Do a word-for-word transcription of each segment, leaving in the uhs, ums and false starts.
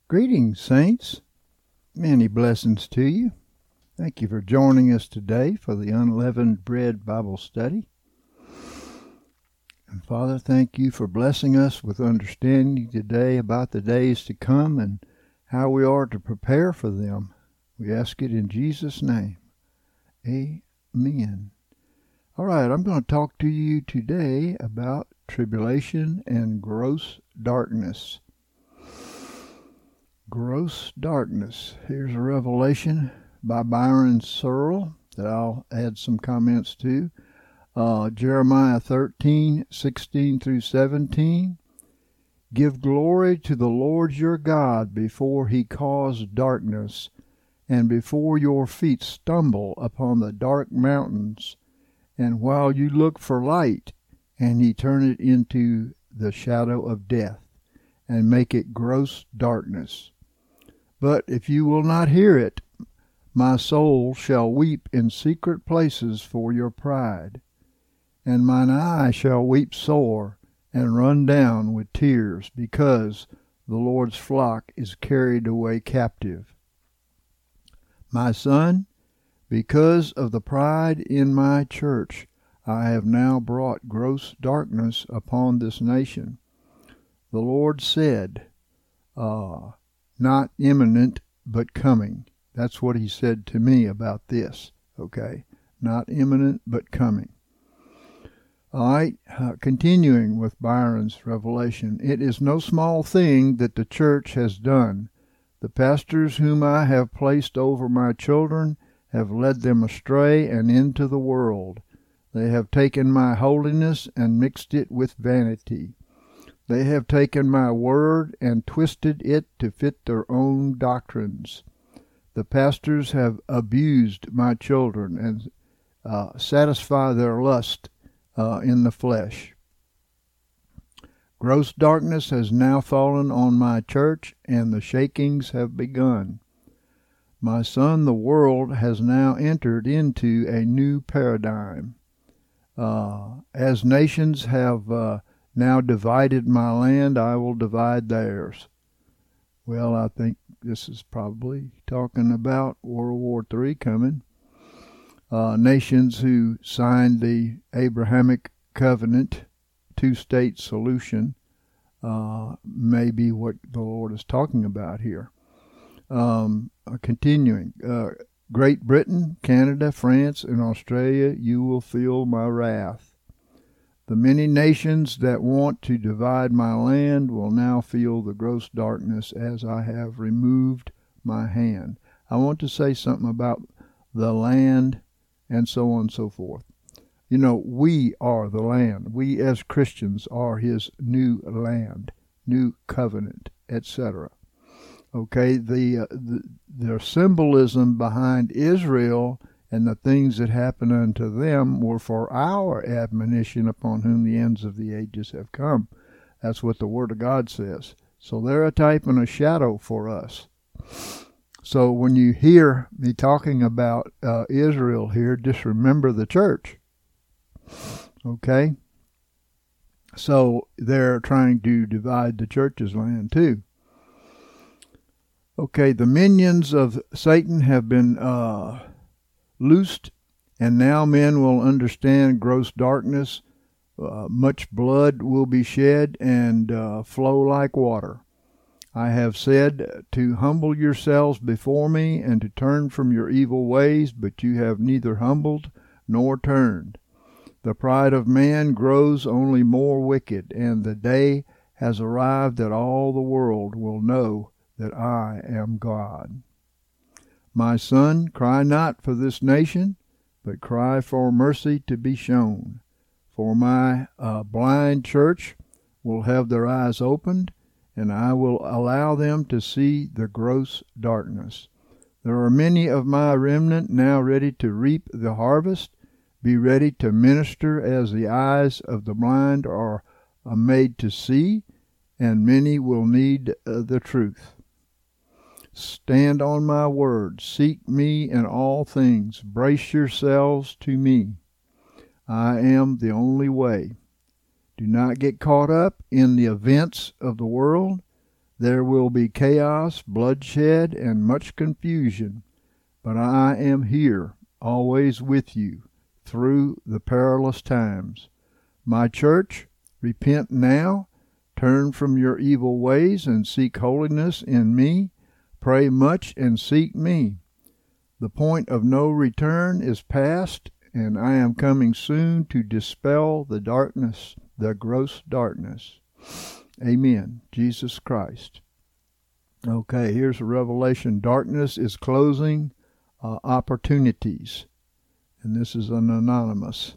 Greetings, saints. Many blessings to you. Thank you for joining us today for the Unleavened Bread Bible Study. And Father, thank you for blessing us with understanding today about the days to come and how we are to prepare for them. We ask it in Jesus' name. Amen. All right, I'm going to talk to you today about tribulation and gross darkness. Gross darkness. Here's a revelation by Byron Searle that I'll add some comments to. Uh, Jeremiah thirteen, sixteen through seventeen. Give glory to the Lord your God before he cause darkness, and before your feet stumble upon the dark mountains, and while you look for light, and he turn it into the shadow of death, and make it gross darkness. But if you will not hear it, my soul shall weep in secret places for your pride, and mine eye shall weep sore, and run down with tears, because the Lord's flock is carried away captive. My son, because of the pride in my church, I have now brought gross darkness upon this nation. The Lord said, uh, not imminent, but coming. That's what he said to me about this, okay? Not imminent, but coming. All right, uh, continuing with Byron's revelation. It is no small thing that the church has done. The pastors whom I have placed over my children have led them astray and into the world. They have taken my holiness and mixed it with vanity. They have taken my word and twisted it to fit their own doctrines. The pastors have abused my children and uh, satisfy their lust uh, in the flesh. Gross darkness has now fallen on my church, and the shakings have begun. My son, the world has now entered into a new paradigm. Uh, as nations have uh, now divided my land, I will divide theirs. Well, I think this is probably talking about World War Three coming. Uh, nations who signed the Abrahamic covenant, two-state solution, uh, may be what the Lord is talking about here. Um, uh, continuing, uh, Great Britain, Canada, France, and Australia, you will feel my wrath. The many nations that want to divide my land will now feel the gross darkness as I have removed my hand. I want to say something about the land and so on and so forth. You know, we are the land. We as Christians are his new land, new covenant, et cetera. Okay, the, uh, the the symbolism behind Israel and the things that happen unto them were for our admonition, upon whom the ends of the ages have come. That's what the Word of God says. So they're a type and a shadow for us. So when you hear me talking about uh, Israel here, just remember the church. Okay? So they're trying to divide the church's land too. Okay, the minions of Satan have been uh, loosed, and now men will understand gross darkness. Uh, much blood will be shed and uh, flow like water. I have said to humble yourselves before me and to turn from your evil ways, but you have neither humbled nor turned. The pride of man grows only more wicked, and the day has arrived that all the world will know that I am God. My son, cry not for this nation, but cry for mercy to be shown. For my uh, blind church will have their eyes opened, and I will allow them to see the gross darkness. There are many of my remnant now ready to reap the harvest. Be ready to minister as the eyes of the blind are uh, made to see, and many will need uh, the truth. Stand on my word. Seek me in all things. Brace yourselves to me. I am the only way. Do not get caught up in the events of the world, There will be chaos, bloodshed, and much confusion, but I am here, always with you, through the perilous times. My church, repent now, turn from your evil ways, and seek holiness in me. Pray much and seek me. The point of no return is past, and I am coming soon to dispel the darkness, the gross darkness. Amen. Jesus Christ. Okay, here's a revelation. Darkness is closing uh, opportunities. And this is an anonymous.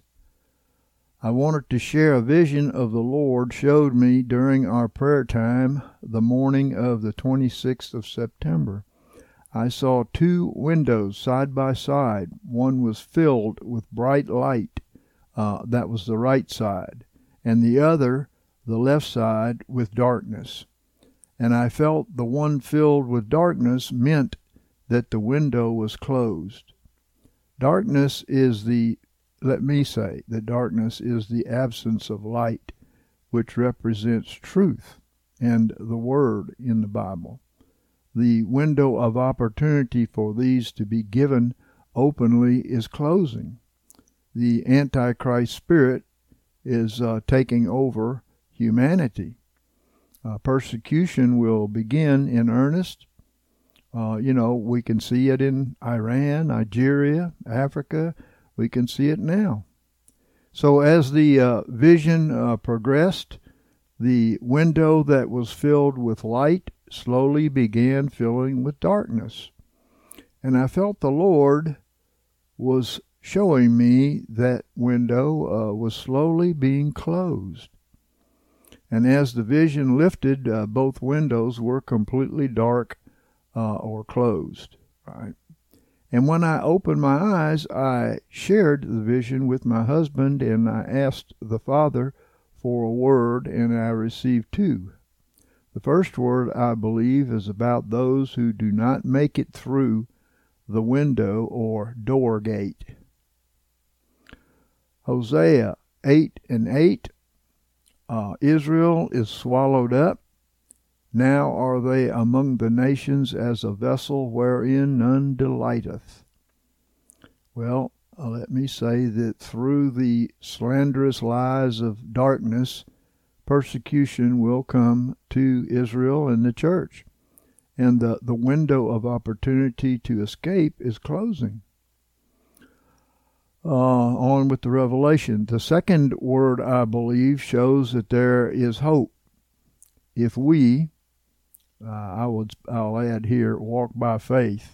I wanted to share a vision of the Lord showed me during our prayer time the morning of the twenty-sixth of September. I saw two windows side by side. One was filled with bright light. Uh, that was the right side. And the other, the left side, with darkness. And I felt the one filled with darkness meant that the window was closed. Darkness is the, let me say, that darkness is the absence of light, which represents truth and the Word in the Bible. The window of opportunity for these to be given openly is closing. The Antichrist spirit is uh, taking over humanity. Uh, persecution will begin in earnest. Uh, you know, we can see it in Iran, Nigeria, Africa. We can see it now. So as the uh, vision uh, progressed, the window that was filled with light slowly began filling with darkness. And I felt the Lord was showing me that window uh, was slowly being closed. And as the vision lifted, uh, both windows were completely dark uh, or closed. Right? And when I opened my eyes, I shared the vision with my husband, and I asked the Father for a word, and I received two. The first word, I believe, is about those who do not make it through the window or door gate. Hosea eight and eight, uh, Israel is swallowed up. Now are they among the nations as a vessel wherein none delighteth. Well, uh, let me say that through the slanderous lies of darkness, persecution will come to Israel and the church, and the, the window of opportunity to escape is closing. Uh, on with the revelation. The second word, I believe, shows that there is hope. If we, uh, I would, I'll add here, walk by faith.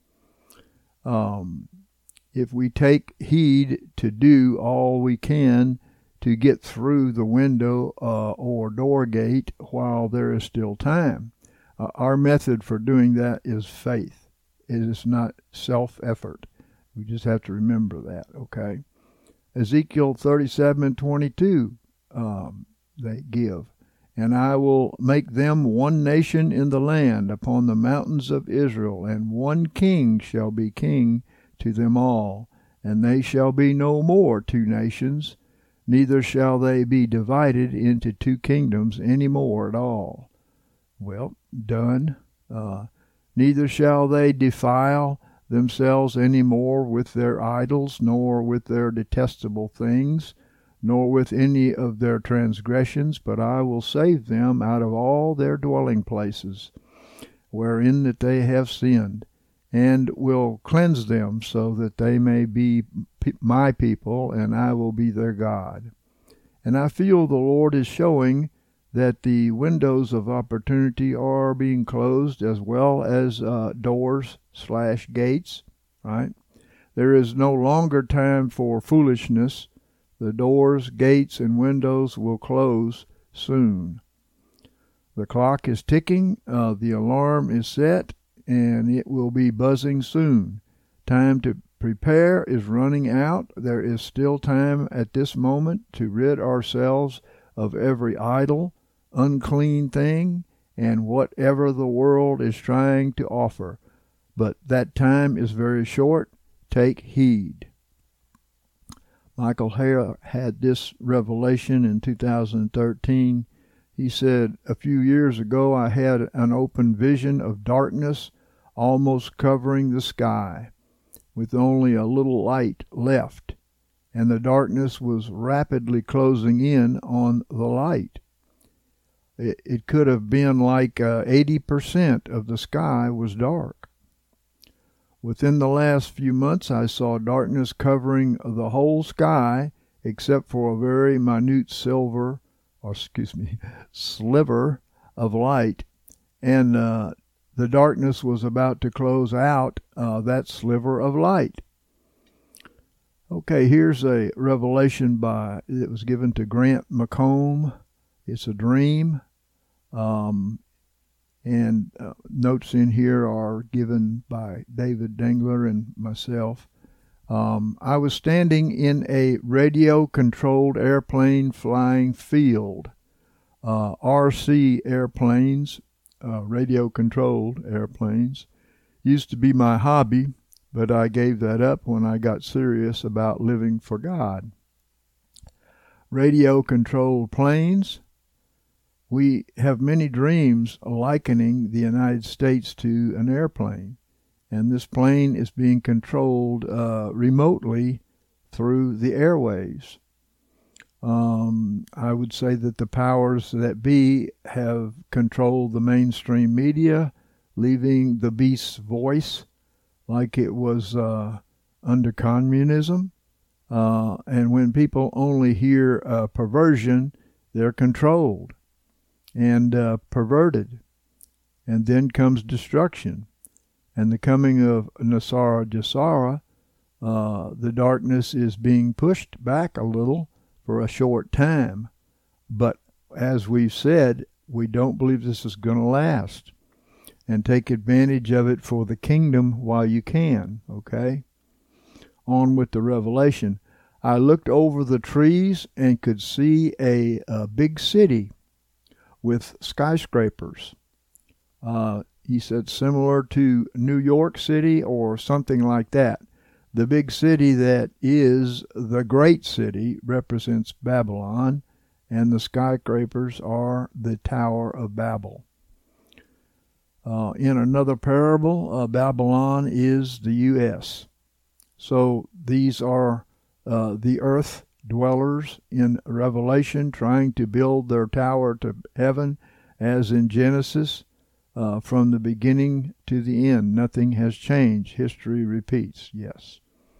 Um, if we take heed to do all we can to get through the window uh, or door gate while there is still time. Uh, our method for doing that is faith. It is not self-effort. We just have to remember that, okay? Ezekiel thirty-seven and twenty-two, um, they give. And I will make them one nation in the land upon the mountains of Israel, and one king shall be king to them all. And they shall be no more two nations, neither shall they be divided into two kingdoms any more at all. Well, done. Uh, neither shall they defile themselves any more with their idols, nor with their detestable things, nor with any of their transgressions, but I will save them out of all their dwelling places, wherein that they have sinned, and will cleanse them, so that they may be my people, and I will be their God. And I feel the Lord is showing that the windows of opportunity are being closed, as well as uh, doors slash gates, right? There is no longer time for foolishness. The doors, gates, and windows will close soon. The clock is ticking, uh, the alarm is set, and it will be buzzing soon. Time to prepare is running out. There is still time at this moment to rid ourselves of every idol, unclean thing, and whatever the world is trying to offer. But that time is very short. Take heed. Michael Hare had this revelation in two thousand thirteen. He said, a few years ago I had an open vision of darkness almost covering the sky, with only a little light left, and the darkness was rapidly closing in on the light. It, it could have been like uh, eighty percent of the sky was dark. Within the last few months, I saw darkness covering the whole sky except for a very minute silver, or excuse me, sliver of light, and uh, the darkness was about to close out uh, that sliver of light. Okay, here's a revelation by that was given to Grant McComb. It's a dream, um, and uh, notes in here are given by David Dengler and myself. Um, I was standing in a radio-controlled airplane flying field. Uh, R C airplanes, uh, radio-controlled airplanes, used to be my hobby, but I gave that up when I got serious about living for God. Radio-controlled planes. We have many dreams likening the United States to an airplane, and this plane is being controlled uh, remotely through the airwaves. Um, I would say that the powers that be have controlled the mainstream media, leaving the beast's voice like it was uh, under communism. Uh, and when people only hear uh, perversion, they're controlled and uh, perverted. And then comes destruction. And the coming of Nasara Jasara, uh, the darkness is being pushed back a little for a short time. But as we've said, we don't believe this is going to last. And take advantage of it for the kingdom while you can, okay? On with the revelation. I looked over the trees and could see a, a big city with skyscrapers. Uh, he said similar to New York City or something like that. The big city that is the great city represents Babylon, and the skyscrapers are the Tower of Babel. Uh, in another parable, uh, Babylon is the U S So these are uh, the earth dwellers in Revelation trying to build their tower to heaven, as in Genesis. Uh, from the beginning to the end, nothing has changed. History repeats, yes.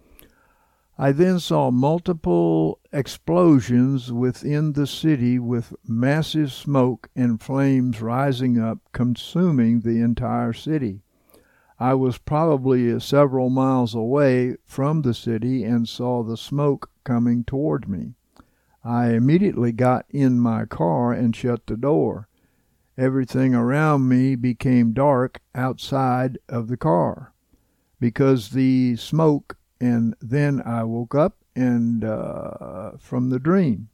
I then saw multiple explosions within the city with massive smoke and flames rising up, consuming the entire city. I was probably several miles away from the city and saw the smoke coming toward me. I immediately got in my car and shut the door. Everything around me became dark outside of the car because the smoke, and then I woke up and uh, from the dream.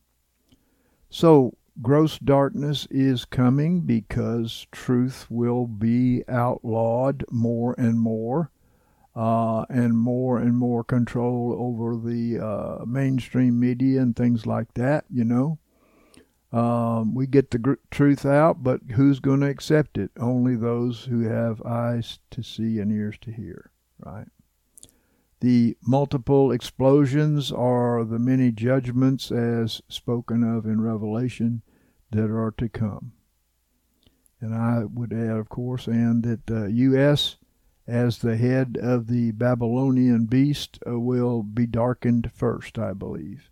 So gross darkness is coming because truth will be outlawed more and more, uh, and more and more control over the uh, mainstream media and things like that, you know. Um, we get the gr- truth out, but who's going to accept it? Only those who have eyes to see and ears to hear, right? The multiple explosions are the many judgments as spoken of in Revelation that are to come. And I would add, of course, and that the uh, U S as the head of the Babylonian beast uh, will be darkened first, I believe.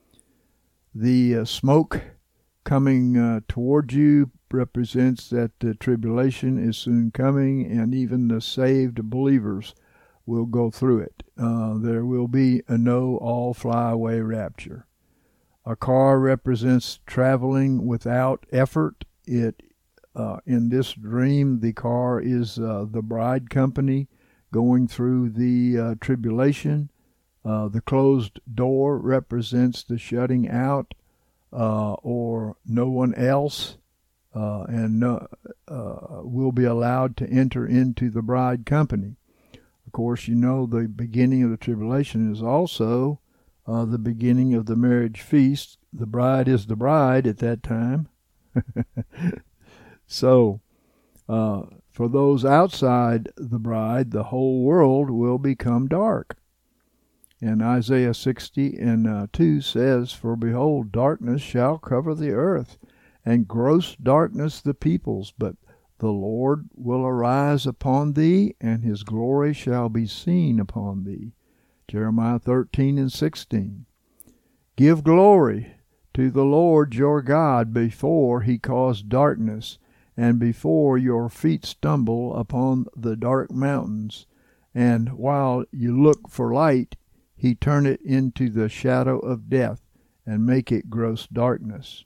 The uh, smoke coming uh, toward you represents that the tribulation is soon coming, and even the saved believers will go through it. Uh, there will be a no all fly away rapture. A car represents traveling without effort. It uh, in this dream, the car is uh, the bride company going through the uh, tribulation. Uh, the closed door represents the shutting out, uh, or no one else, uh, and no, uh, will be allowed to enter into the bride company. Of course, you know the beginning of the tribulation is also uh, the beginning of the marriage feast. The bride is the bride at that time. So, uh, for those outside the bride, the whole world will become dark. And Isaiah sixty and uh, two says, "For behold, darkness shall cover the earth, and gross darkness the peoples. But the Lord will arise upon thee, and his glory shall be seen upon thee." Jeremiah thirteen and sixteen. "Give glory to the Lord your God before he cause darkness, and before your feet stumble upon the dark mountains. And while you look for light, he turn it into the shadow of death, and make it gross darkness."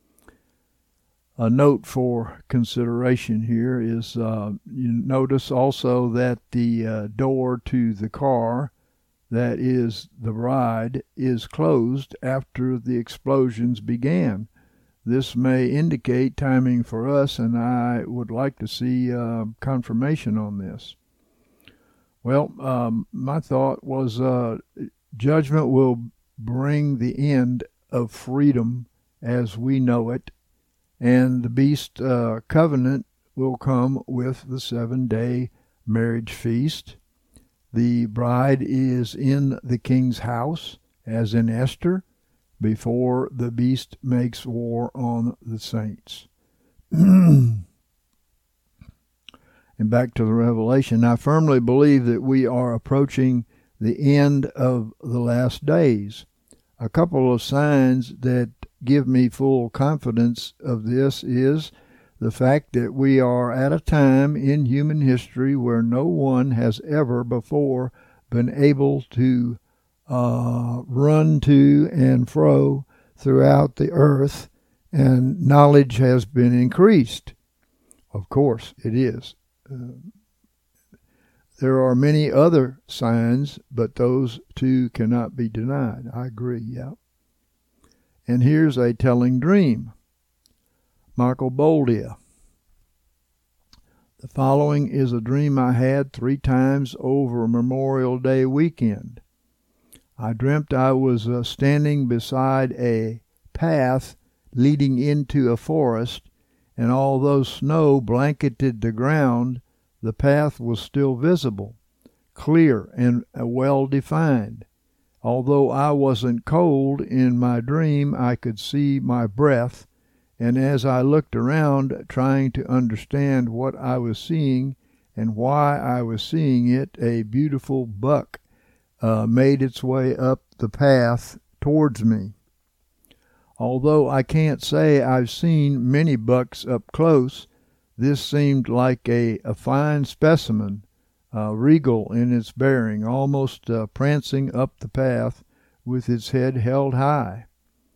A note for consideration here is uh, you notice also that the uh, door to the car, that is the bride, is closed after the explosions began. This may indicate timing for us, and I would like to see uh, confirmation on this. Well, um, my thought was uh, judgment will bring the end of freedom as we know it, and the beast uh, covenant will come with the seven-day marriage feast. The bride is in the king's house, as in Esther, before the beast makes war on the saints. And back to the Revelation, I firmly believe that we are approaching the end of the last days. A couple of signs that give me full confidence of this is the fact that we are at a time in human history where no one has ever before been able to uh, run to and fro throughout the earth, and knowledge has been increased. Of course, it is. Uh, there are many other signs, but those two cannot be denied. I agree, yeah. And here's a telling dream. Michael Boldia. The following is a dream I had three times over Memorial Day weekend. I dreamt I was uh, standing beside a path leading into a forest, and although snow blanketed the ground, the path was still visible, clear and well defined. Although I wasn't cold in my dream, I could see my breath, and as I looked around trying to understand what I was seeing and why I was seeing it, a beautiful buck uh, made its way up the path towards me. Although I can't say I've seen many bucks up close, this seemed like a, a fine specimen, uh, regal in its bearing, almost uh, prancing up the path with its head held high.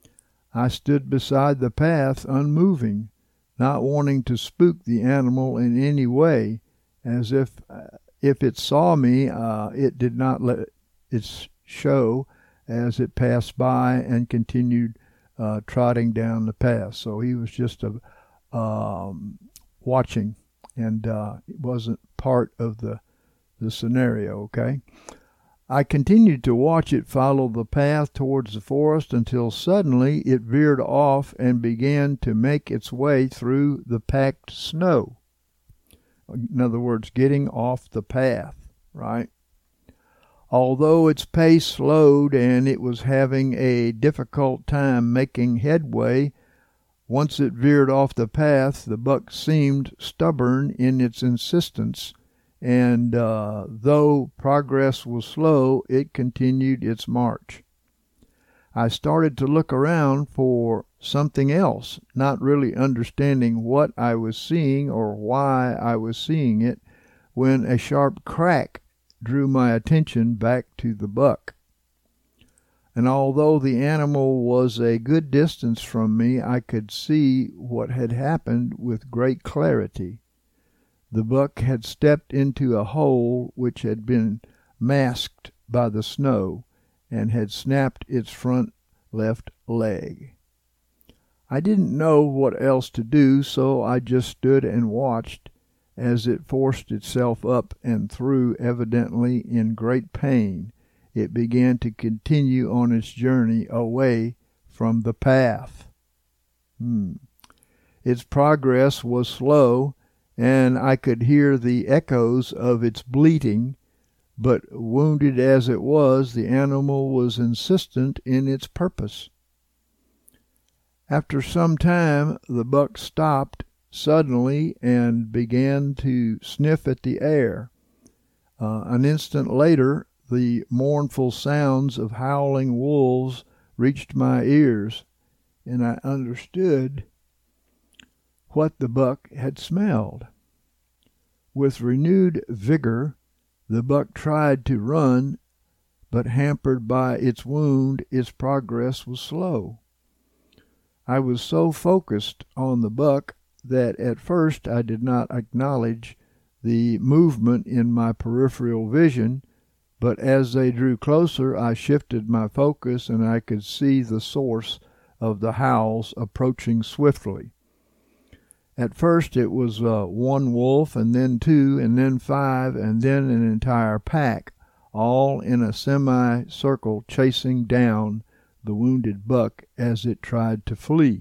I stood beside the path unmoving, not wanting to spook the animal in any way, as if uh, if it saw me, uh, it did not let it show as it passed by and continued uh, trotting down the path. So he was just a, um, watching, and uh, it wasn't part of the, the scenario, okay? I continued to watch it follow the path towards the forest until suddenly it veered off and began to make its way through the packed snow. In other words, getting off the path, right? Although its pace slowed and it was having a difficult time making headway, once it veered off the path, the buck seemed stubborn in its insistence, and uh, though progress was slow, it continued its march. I started to look around for something else, not really understanding what I was seeing or why I was seeing it, when a sharp crack drew my attention back to the buck. And although the animal was a good distance from me, I could see what had happened with great clarity. The buck had stepped into a hole which had been masked by the snow, and had snapped its front left leg. I didn't know what else to do, so I just stood and watched as it forced itself up and through, evidently in great pain. It began to continue on its journey away from the path. Hmm. its progress was slow, and I could hear the echoes of its bleating, but wounded as it was, the animal was insistent in its purpose. After some time, the buck stopped suddenly and began to sniff at the air. Uh, an instant later, the mournful sounds of howling wolves reached my ears, and I understood what the buck had smelled. With renewed vigor, the buck tried to run, but hampered by its wound, its progress was slow. I was so focused on the buck that at first I did not acknowledge the movement in my peripheral vision, but as they drew closer, I shifted my focus and I could see the source of the howls approaching swiftly. At first it was uh, one wolf, and then two, and then five, and then an entire pack, all in a semicircle chasing down the wounded buck as it tried to flee.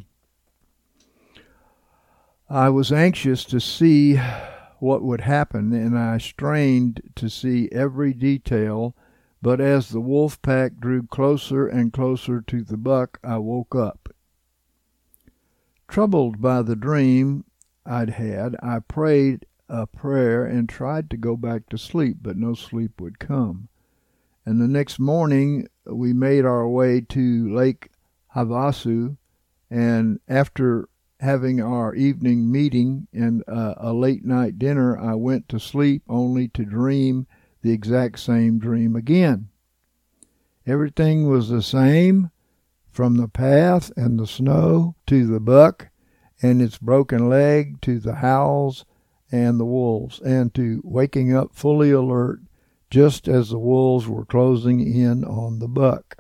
I was anxious to see what would happen, and I strained to see every detail, but as the wolf pack drew closer and closer to the buck, I woke up. Troubled by the dream I'd had, I prayed a prayer and tried to go back to sleep, but no sleep would come. And the next morning we made our way to Lake Havasu, and after having our evening meeting and uh, a late night dinner, I went to sleep only to dream the exact same dream again. Everything was the same, from the path and the snow to the buck and its broken leg to the howls and the wolves, and to waking up fully alert just as the wolves were closing in on the buck.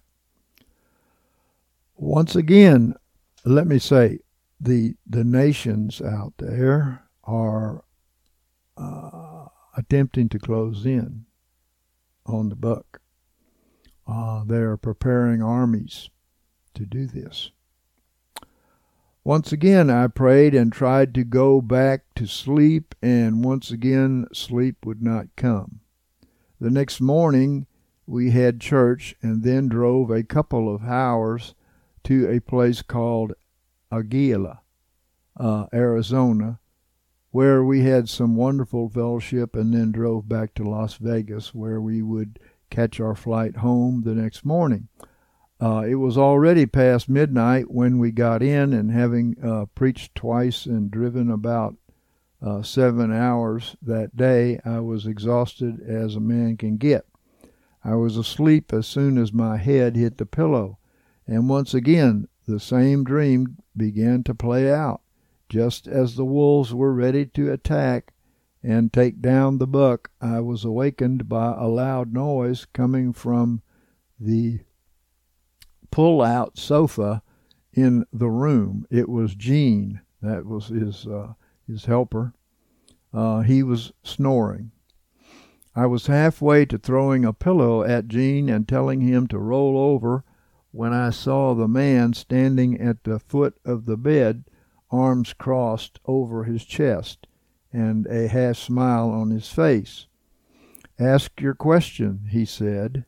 Once again, let me say, the the nations out there are uh, attempting to close in on the buck. Uh, they are preparing armies to do this. Once again, I prayed and tried to go back to sleep, and once again, sleep would not come. The next morning, we had church and then drove a couple of hours to a place called Aguila, uh, Arizona, where we had some wonderful fellowship, and then drove back to Las Vegas, where we would catch our flight home the next morning. Uh, it was already past midnight when we got in, and having uh, preached twice and driven about uh, seven hours that day, I was exhausted as a man can get. I was asleep as soon as my head hit the pillow, and once again the same dream began to play out. Just as the wolves were ready to attack and take down the buck, I was awakened by a loud noise coming from the pull-out sofa in the room. It was Gene. That was his uh, his helper. Uh, he was snoring. I was halfway to throwing a pillow at Gene and telling him to roll over when I saw the man standing at the foot of the bed, arms crossed over his chest and a half smile on his face. "Ask your question," he said.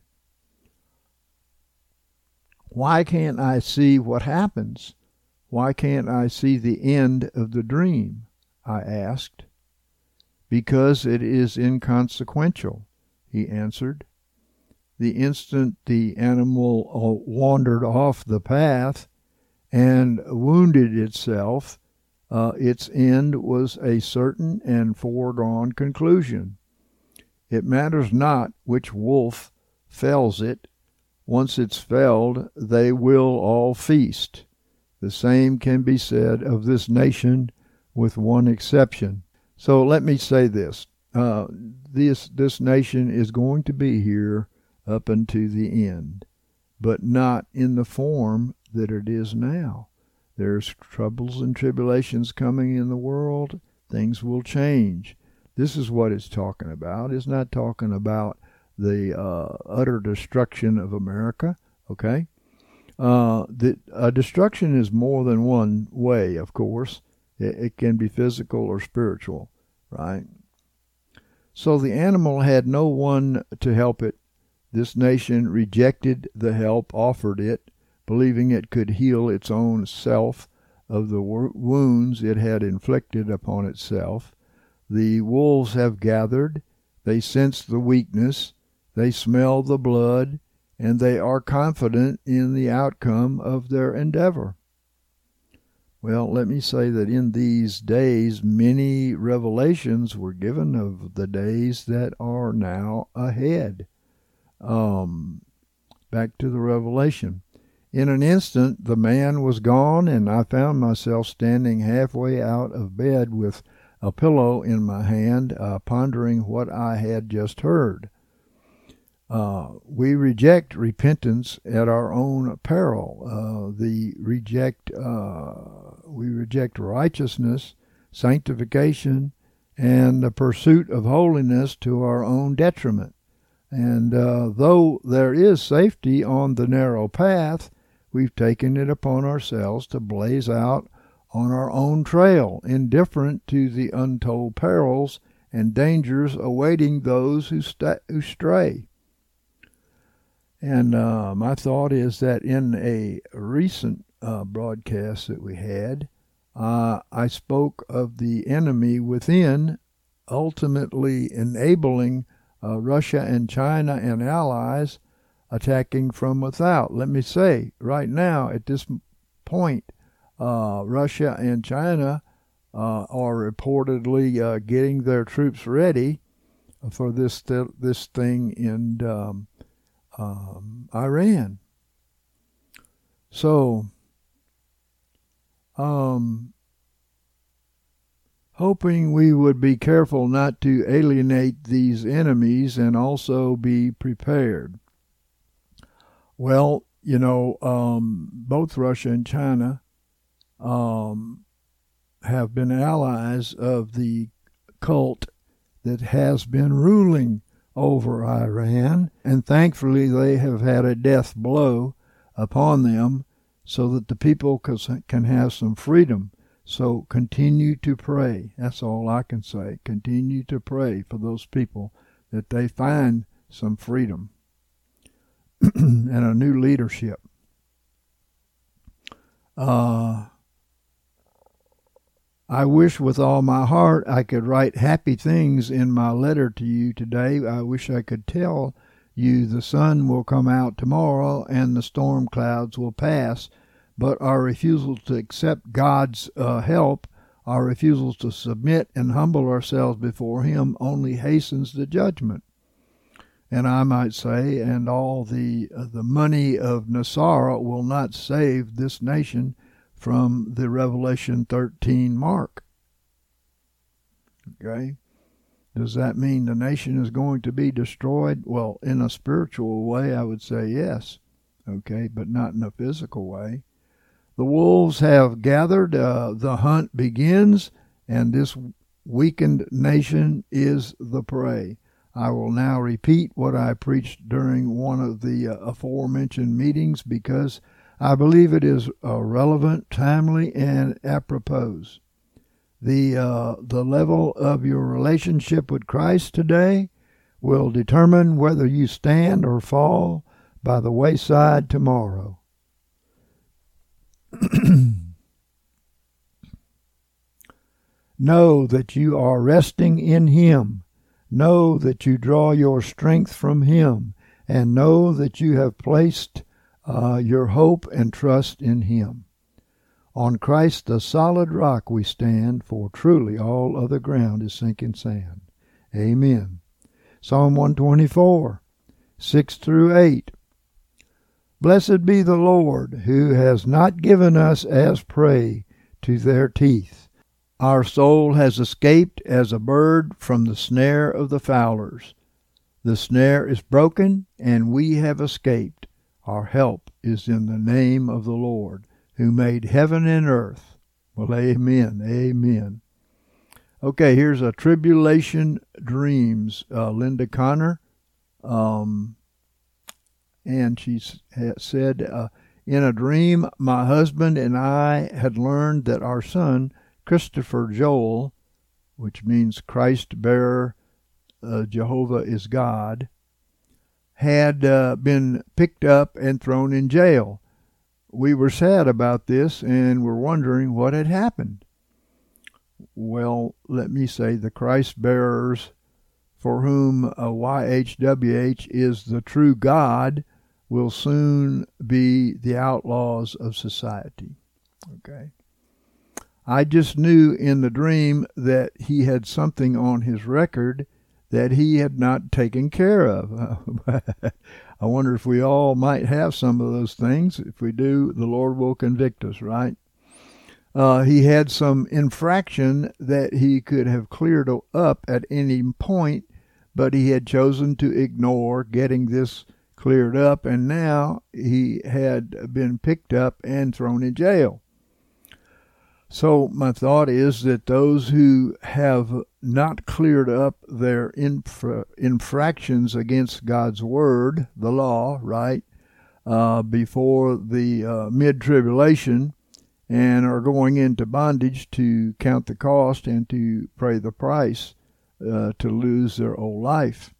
"Why can't I see what happens? Why can't I see the end of the dream?" I asked. "Because it is inconsequential," he answered. The instant the animal wandered off the path and wounded itself, uh, its end was a certain and foregone conclusion. It matters not which wolf fells it. Once it's felled, they will all feast. The same can be said of this nation, with one exception. So let me say this. Uh, this this nation is going to be here up unto the end, but not in the form that it is now. There's troubles and tribulations coming in the world. Things will change. This is what it's talking about. It's not talking about the uh, utter destruction of America, okay? Uh, the uh, destruction is more than one way, of course. It, it can be physical or spiritual, right? So the animal had no one to help it. This nation rejected the help offered it, believing it could heal its own self of the wounds it had inflicted upon itself. The wolves have gathered. They sense the weakness. They smell the blood, and they are confident in the outcome of their endeavor. Well, let me say that in these days, many revelations were given of the days that are now ahead. Um, back to the revelation. In an instant, the man was gone, and I found myself standing halfway out of bed with a pillow in my hand, uh, pondering what I had just heard. Uh, we reject repentance at our own peril. Uh, the reject, uh, we reject righteousness, sanctification, and the pursuit of holiness to our own detriment. And uh, though there is safety on the narrow path, we've taken it upon ourselves to blaze out on our own trail, indifferent to the untold perils and dangers awaiting those who, st- who stray. And uh, my thought is that in a recent uh, broadcast that we had, uh, I spoke of the enemy within ultimately enabling uh, Russia and China and allies attacking from without. Let me say, right now, at this point, uh, Russia and China uh, are reportedly uh, getting their troops ready for this th- this thing in um, um, Iran. So, um, hoping we would be careful not to alienate these enemies and also be prepared. Well, you know, um, both Russia and China um, have been allies of the cult that has been ruling over Iran, and thankfully they have had a death blow upon them so that the people can have some freedom. So continue to pray. That's all I can say. Continue to pray for those people that they find some freedom and a new leadership. Uh, I wish with all my heart I could write happy things in my letter to you today. I wish I could tell you the sun will come out tomorrow and the storm clouds will pass, but our refusal to accept God's uh, help, our refusal to submit and humble ourselves before Him only hastens the judgment. And I might say, and all the uh, the money of Nasara will not save this nation from the Revelation thirteen mark. Okay? Does that mean the nation is going to be destroyed? Well, in a spiritual way, I would say yes. Okay, but not in a physical way. The wolves have gathered, uh, the hunt begins, and this weakened nation is the prey. I will now repeat what I preached during one of the uh, aforementioned meetings because I believe it is uh, relevant, timely, and apropos. The, uh, the level of your relationship with Christ today will determine whether you stand or fall by the wayside tomorrow. Know that you are resting in Him. Know that you draw your strength from Him, and know that you have placed uh, your hope and trust in Him. On Christ the solid rock we stand, for truly all other ground is sinking sand. Amen. Psalm one twenty-four, six through eight. Blessed be the Lord, who has not given us as prey to their teeth. Our soul has escaped as a bird from the snare of the fowlers. The snare is broken, and we have escaped. Our help is in the name of the Lord, who made heaven and earth. Well, amen, amen. Okay, here's a Tribulation Dreams, uh, Linda Connor. Um, and she said, uh, in a dream, my husband and I had learned that our son, Christopher Joel, which means Christ bearer, uh, Jehovah is God, had uh, been picked up and thrown in jail. We were sad about this and were wondering what had happened. Well, let me say the Christ bearers, for whom a Y H W H is the true God, will soon be the outlaws of society. Okay. I just knew in the dream that he had something on his record that he had not taken care of. I wonder if we all might have some of those things. If we do, the Lord will convict us, right? Uh, he had some infraction that he could have cleared up at any point, but he had chosen to ignore getting this cleared up, and now he had been picked up and thrown in jail. So my thought is that those who have not cleared up their infra- infractions against God's word, the law, right, uh, before the uh, mid-tribulation, and are going into bondage to count the cost and to pay the price uh, to lose their old life.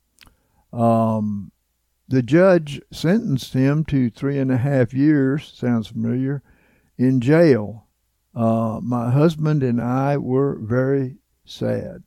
Um, the judge sentenced him to three and a half years, sounds familiar, in jail. Uh, my husband and I were very sad.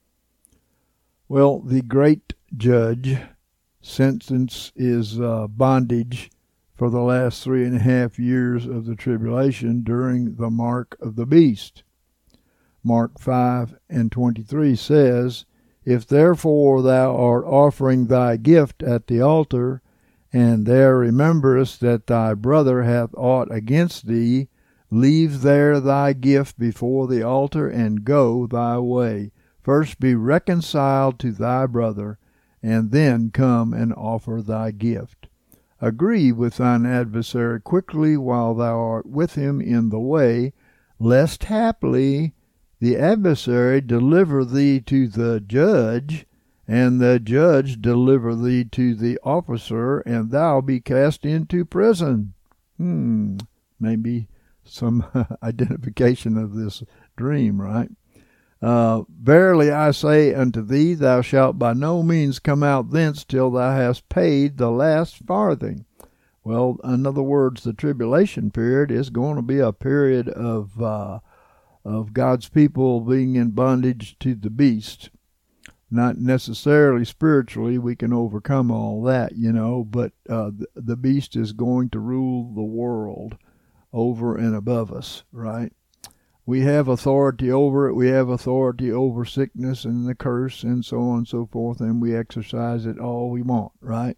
Well, the great judge sentence is uh, bondage for the last three and a half years of the tribulation during the mark of the beast. Mark five and twenty-three says, If therefore thou art offering thy gift at the altar, and there rememberest that thy brother hath aught against thee, leave there thy gift before the altar, and go thy way. First be reconciled to thy brother, and then come and offer thy gift. Agree with thine adversary quickly while thou art with him in the way, lest haply the adversary deliver thee to the judge, and the judge deliver thee to the officer, and thou be cast into prison. Hmm, maybe some identification of this dream, right? Uh, Verily I say unto thee, thou shalt by no means come out thence till thou hast paid the last farthing. Well, in other words, the tribulation period is going to be a period of uh, of God's people being in bondage to the beast. Not necessarily spiritually, we can overcome all that, you know, but uh, the, the beast is going to rule the world over and above us, right? We have authority over it. We have authority over sickness and the curse and so on and so forth, and we exercise it all we want, right?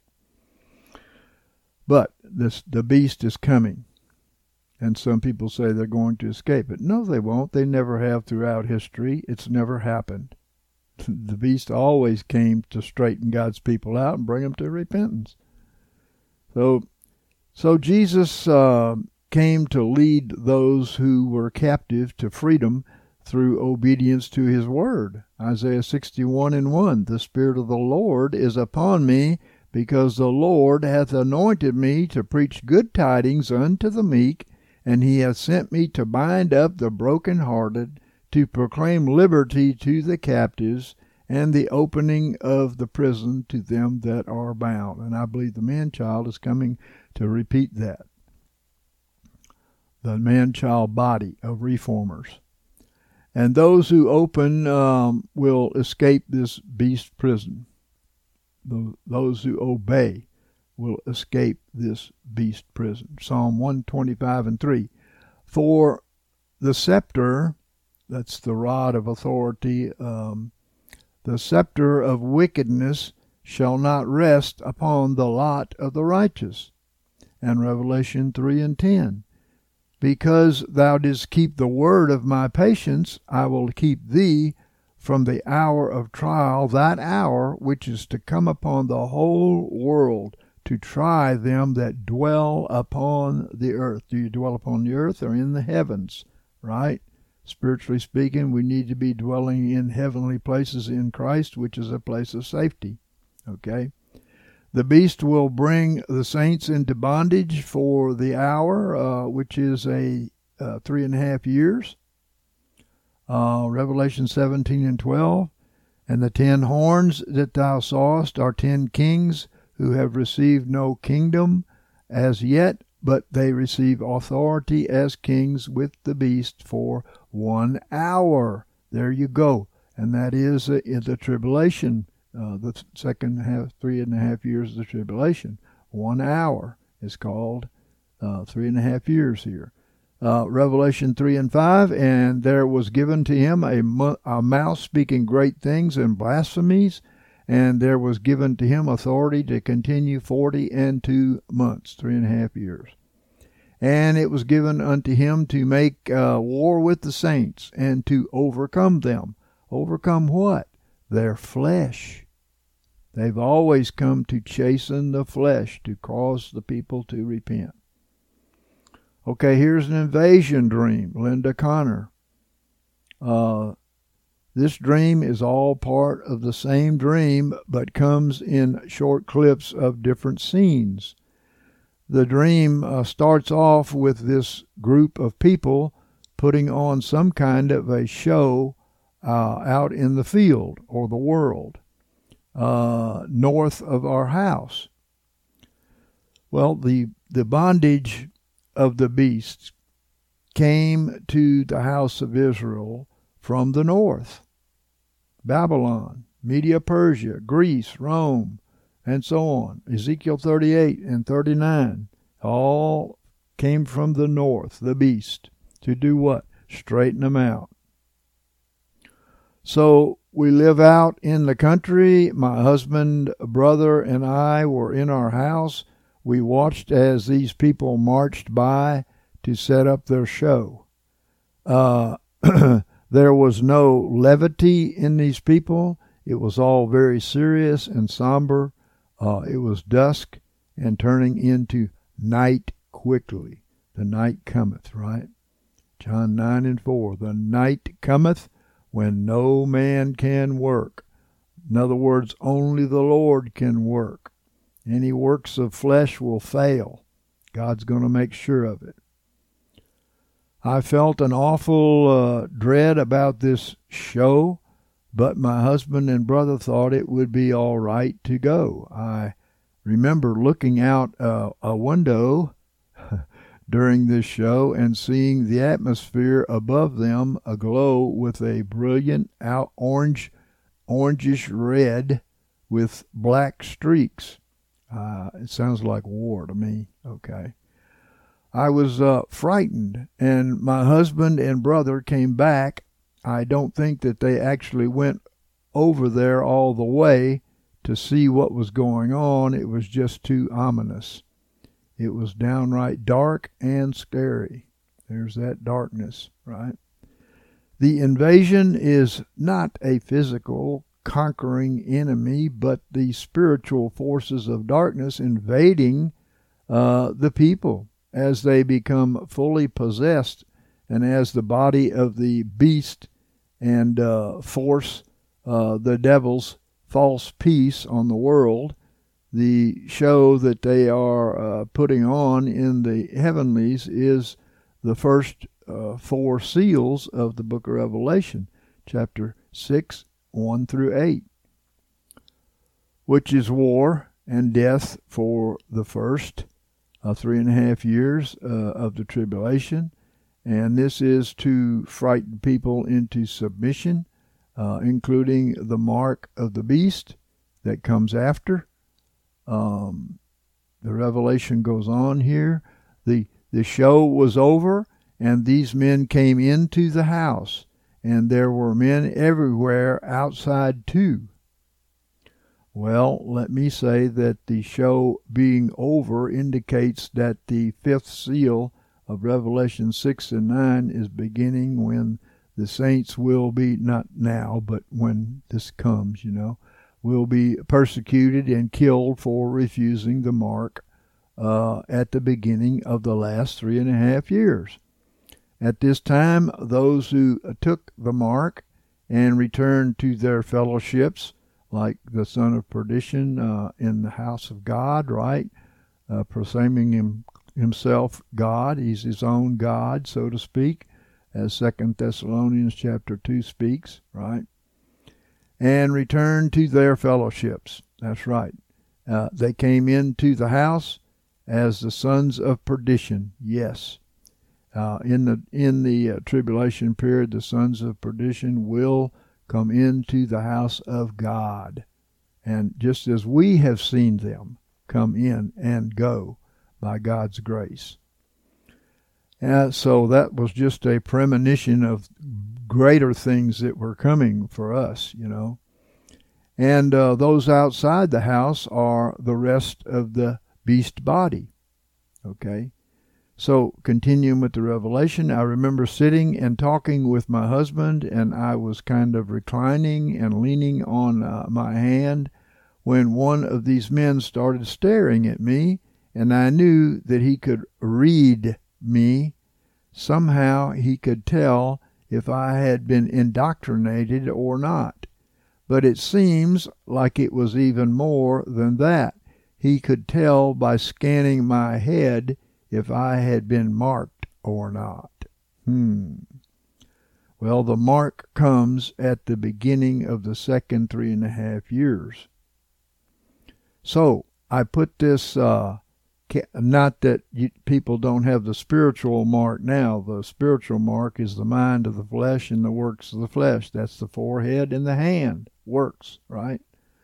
But this the beast is coming, and some people say they're going to escape it. No, they won't. They never have throughout history. It's never happened. The beast always came to straighten God's people out and bring them to repentance. So, so Jesus uh, came to lead those who were captive to freedom through obedience to his word. Isaiah sixty-one and one, The Spirit of the Lord is upon me, because the Lord hath anointed me to preach good tidings unto the meek, and he hath sent me to bind up the brokenhearted, to proclaim liberty to the captives, and the opening of the prison to them that are bound. And I believe the man-child is coming to repeat that. The man-child body of reformers. And those who open um, will escape this beast prison. Those who obey will escape this beast prison. Psalm one twenty-five and three. For the scepter, that's the rod of authority, um, the scepter of wickedness shall not rest upon the lot of the righteous. And Revelation three and ten. Because thou didst keep the word of my patience, I will keep thee from the hour of trial, that hour which is to come upon the whole world, to try them that dwell upon the earth. Do you dwell upon the earth or in the heavens? Right? Spiritually speaking, we need to be dwelling in heavenly places in Christ, which is a place of safety. Okay? The beast will bring the saints into bondage for the hour, uh, which is a uh, three and a half years. Uh, Revelation seventeen and twelve. And the ten horns that thou sawest are ten kings who have received no kingdom as yet, but they receive authority as kings with the beast for one hour. There you go. And that is uh, in the tribulation, uh, the second half, three and a half years of the tribulation. One hour is called uh, three and a half years here. Uh, Revelation three and five, and there was given to him a, a mouth speaking great things and blasphemies, and there was given to him authority to continue forty and two months, three and a half years. And it was given unto him to make uh, war with the saints, and to overcome them. Overcome what? Their flesh. They've always come to chasten the flesh, to cause the people to repent. Okay, here's an invasion dream, Linda Connor. Uh, this dream is all part of the same dream, but comes in short clips of different scenes. The dream uh, starts off with this group of people putting on some kind of a show uh, out in the field or the world, uh, north of our house. Well, the, the bondage of the beast came to the house of Israel from the north. Babylon, Media Persia, Greece, Rome, and so on. Ezekiel thirty-eight and thirty-nine all came from the north, the beast, to do what? Straighten them out. So we live out in the country. My husband, brother, and I were in our house. We watched as these people marched by to set up their show. Uh, there was no levity in these people. It was all very serious and somber. Uh, it was dusk and turning into night quickly. The night cometh, right? John nine and four. The night cometh when no man can work. In other words, only the Lord can work. Any works of flesh will fail. God's going to make sure of it. I felt an awful uh, dread about this show, but my husband and brother thought it would be all right to go. I remember looking out uh, a window during this show and seeing the atmosphere above them aglow with a brilliant out orange, orangish red with black streaks. Uh, it sounds like war to me. Okay. I was uh, frightened, and my husband and brother came back. I don't think that they actually went over there all the way to see what was going on. It was just too ominous. It was downright dark and scary. There's that darkness, right? The invasion is not a physical conquering enemy, but the spiritual forces of darkness invading uh, the people as they become fully possessed, and as the body of the beast and uh, force uh, the devil's false peace on the world, the show that they are uh, putting on in the heavenlies is the first uh, four seals of the book of Revelation, chapter six, one through eight, which is war and death for the first uh, three and a half years uh, of the tribulation. And this is to frighten people into submission, uh, including the mark of the beast that comes after. Um, the revelation goes on here. The, the show was over, and these men came into the house, and there were men everywhere outside too. Well, let me say that the show being over indicates that the fifth seal of Revelation six and nine is beginning, when the saints will be, not now, but when this comes, you know, will be persecuted and killed for refusing the mark uh, at the beginning of the last three and a half years. At this time, those who took the mark and returned to their fellowships, like the son of perdition uh, in the house of God, right, uh, proclaiming him, himself God, he's his own God, so to speak, as Second Thessalonians chapter two speaks, right? And returned to their fellowships. That's right. Uh, they came into the house as the sons of perdition. Yes. Uh, in the in the uh, tribulation period, the sons of perdition will come into the house of God. And just as we have seen them come in and go by God's grace. Uh, so that was just a premonition of greater things that were coming for us, you know. And uh, those outside the house are the rest of the beast body. Okay? So, continuing with the revelation, I remember sitting and talking with my husband, and I was kind of reclining and leaning on uh, my hand when one of these men started staring at me, and I knew that he could read me. Somehow he could tell if I had been indoctrinated or not. But it seems like it was even more than that. He could tell by scanning my head if I had been marked or not. Hmm. Well, the mark comes at the beginning of the second three and a half years. So I put this, uh, not that you, people don't have the spiritual mark now. The spiritual mark is the mind of the flesh and the works of the flesh. That's the forehead and the hand. Works, right?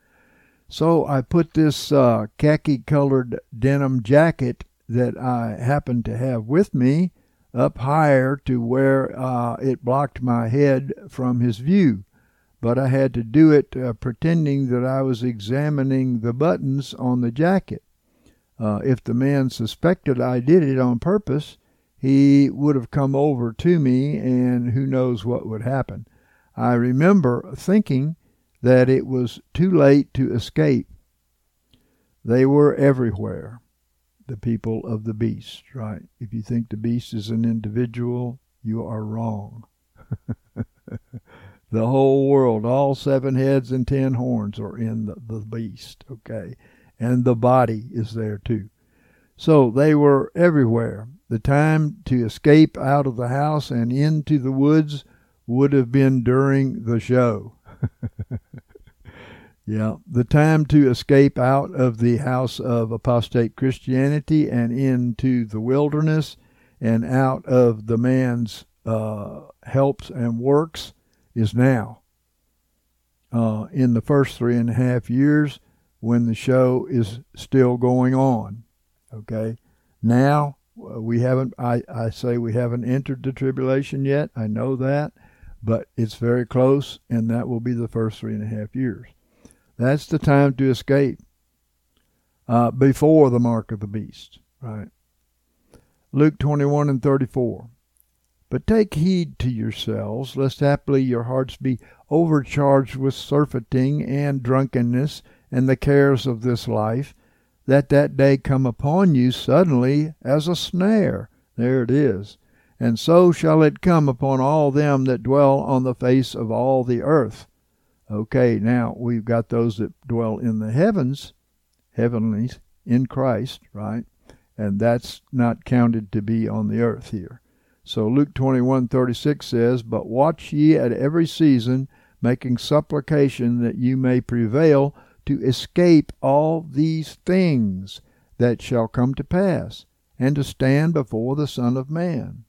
So I put this uh, khaki-colored denim jacket that I happened to have with me up higher to where uh, it blocked my head from his view. But I had to do it uh, pretending that I was examining the buttons on the jacket. Uh, if the man suspected I did it on purpose, he would have come over to me, and who knows what would happen. I remember thinking that it was too late to escape. They were everywhere, the people of the beast, right? If you think the beast is an individual, you are wrong. The whole world, all seven heads and ten horns are in the, the beast, okay? And the body is there too. So they were everywhere. The time to escape out of the house and into the woods would have been during the show. Yeah, the time to escape out of the house of apostate Christianity and into the wilderness and out of the man's uh, helps and works is now. Uh, in the first three and a half years when the show is still going on. Okay? Now, we haven't, I, I say we haven't entered the tribulation yet. I know that. But it's very close, and that will be the first three and a half years. That's the time to escape uh, before the mark of the beast, right? Luke twenty-one and thirty-four. But take heed to yourselves, lest haply your hearts be overcharged with surfeiting and drunkenness and the cares of this life, that that day come upon you suddenly as a snare. There it is. And so shall it come upon all them that dwell on the face of all the earth. Okay, now we've got those that dwell in the heavens, heavenlies, in Christ, right? And that's not counted to be on the earth here. So Luke twenty-one thirty-six says, But watch ye at every season, making supplication that you may prevail to escape all these things that shall come to pass, and to stand before the Son of Man.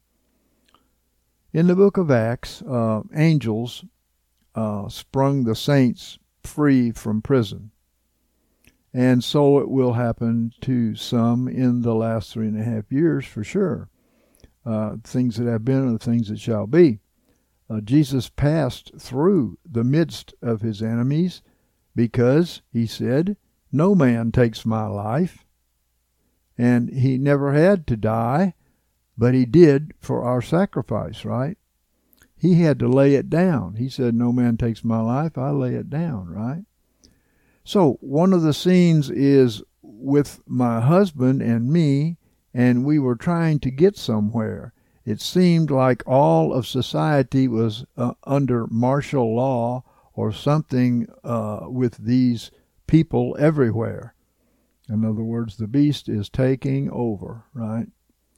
In the book of Acts, uh, angels uh, sprung the saints free from prison. And so it will happen to some in the last three and a half years for sure. Uh, things that have been and the things that shall be. Uh, Jesus passed through the midst of his enemies because, he said, no man takes my life. And he never had to die, but he did for our sacrifice, right? He had to lay it down. He said, no man takes my life, I lay it down, right? So one of the scenes is with my husband and me, and we were trying to get somewhere. It seemed like all of society was uh, under martial law or something uh, with these people everywhere. In other words, the beast is taking over, right?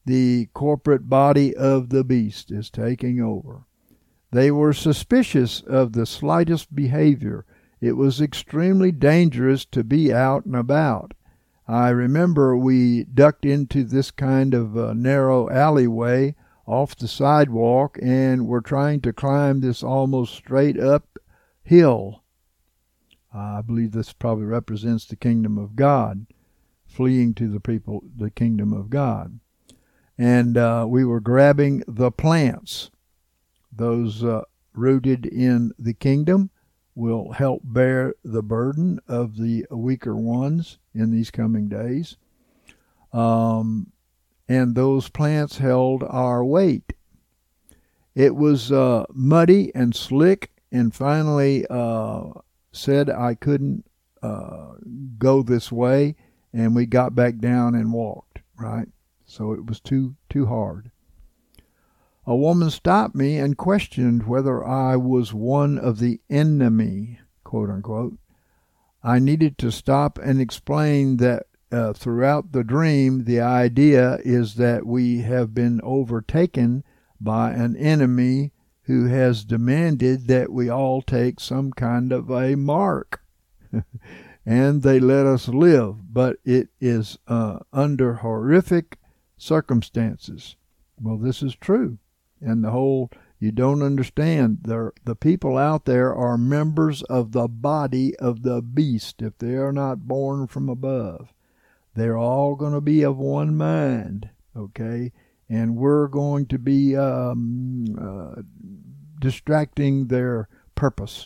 the corporate body of the beast is taking over. They were suspicious of the slightest behavior. It was extremely dangerous to be out and about. I remember we ducked into this kind of a narrow alleyway off the sidewalk and were trying to climb this almost straight up hill. I believe this probably represents the kingdom of God, fleeing to the people, the kingdom of God. And uh, we were grabbing the plants. Those uh, rooted in the kingdom will help bear the burden of the weaker ones in these coming days. Um, and those plants held our weight. It was uh, muddy and slick, and finally uh, said I couldn't uh, go this way, and we got back down and walked, right? So it was too too hard. A woman stopped me and questioned whether I was one of the enemy, quote unquote. I needed to stop and explain that uh, throughout the dream, the idea is that we have been overtaken by an enemy who has demanded that we all take some kind of a mark. And they let us live, but it is uh, under horrific circumstances. Well, this is true. And the whole, you don't understand, the, the people out there are members of the body of the beast if they are not born from above. They're all going to be of one mind, okay? And we're going to be um, uh, distracting their purpose.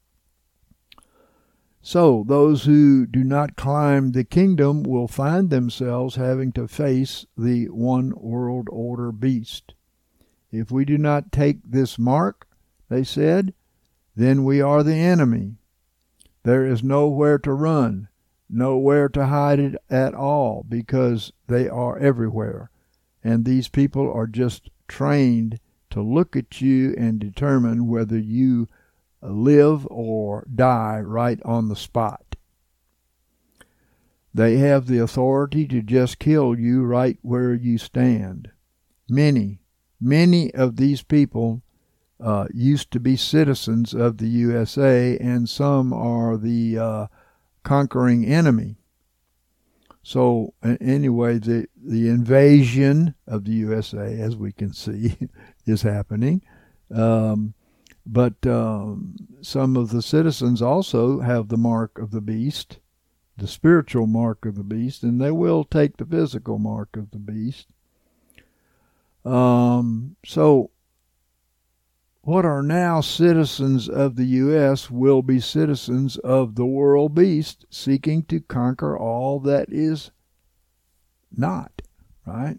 So those who do not climb the kingdom will find themselves having to face the one world order beast. If we do not take this mark, they said, then we are the enemy. There is nowhere to run, nowhere to hide it at all, because they are everywhere. And these people are just trained to look at you and determine whether you live or die right on the spot. They have the authority to just kill you right where you stand. Many Many of these people uh, used to be citizens of the U S A, and some are the uh, conquering enemy. So anyway, the, the invasion of the U S A, as we can see, is happening. Um, but um, some of the citizens also have the mark of the beast, the spiritual mark of the beast, and they will take the physical mark of the beast. Um, so what are now citizens of the U S will be citizens of the world beast, seeking to conquer all that is not, right?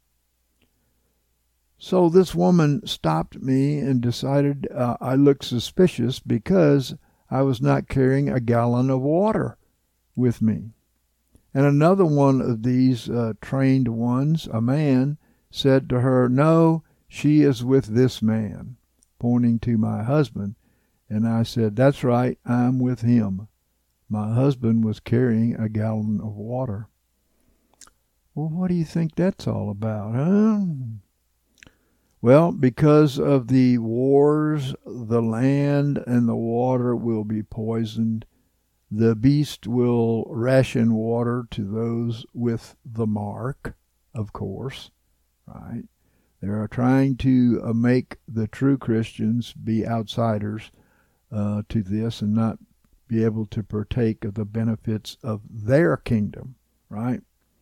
So this woman stopped me and decided uh, I looked suspicious because I was not carrying a gallon of water with me. And another one of these uh, trained ones, a man, said to her, no, she is with this man, pointing to my husband. And I said, that's right, I'm with him. My husband was carrying a gallon of water. Well, what do you think that's all about, huh? Well, because of the wars, the land and the water will be poisoned. The beast will ration water to those with the mark, of course. Right? They are trying to uh, make the true Christians be outsiders uh, to this and not be able to partake of the benefits of their kingdom, right?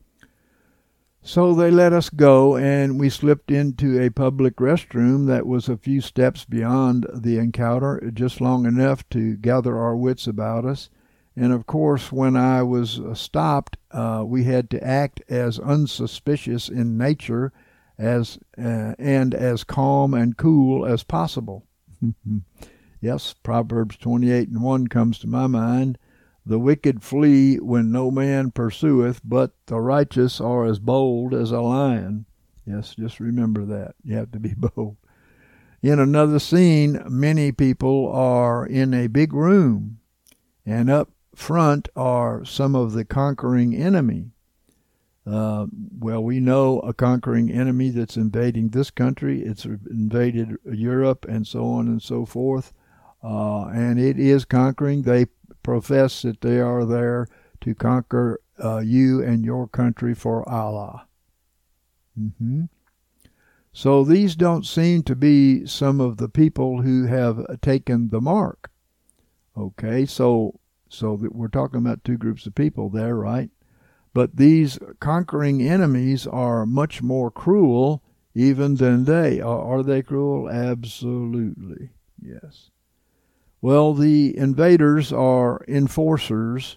So they let us go, and we slipped into a public restroom that was a few steps beyond the encounter, just long enough to gather our wits about us. And of course, when I was stopped, uh, we had to act as unsuspicious in nature as uh, and as calm and cool as possible. Yes, Proverbs twenty-eight and one comes to my mind. The wicked flee when no man pursueth, but the righteous are as bold as a lion. Yes, just remember that. You have to be bold. In another scene, many people are in a big room, and up front are some of the conquering enemy. Uh, well, we know a conquering enemy that's invading this country. It's invaded Europe and so on and so forth. Uh, and it is conquering. They profess that they are there to conquer uh, you and your country for Allah. Mm-hmm. So these don't seem to be some of the people who have taken the mark. Okay, so so that we're talking about two groups of people there, right? But these conquering enemies are much more cruel even than they. Are, are they cruel? Absolutely, yes. Well, the invaders are enforcers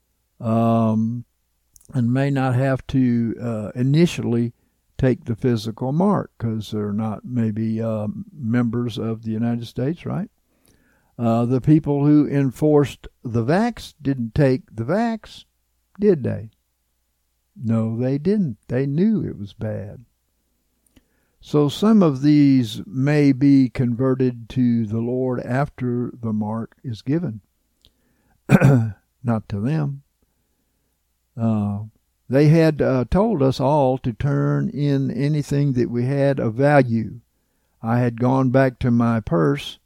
um, and may not have to uh, initially take the physical mark because they're not maybe uh, members of the United States, right? Uh, the people who enforced the vax didn't take the vax, did they? No, they didn't. They knew it was bad. So some of these may be converted to the Lord after the mark is given. Not to them. Uh, they had uh, told us all to turn in anything that we had of value. I had gone back to my purse,